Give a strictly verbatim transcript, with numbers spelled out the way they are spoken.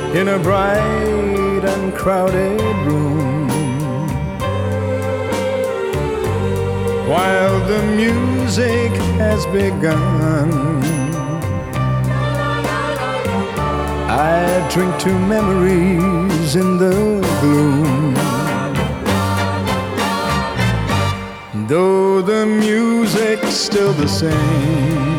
in a bright and crowded room, while the music has begun. I drink to memories in the gloom, though the music's still the same.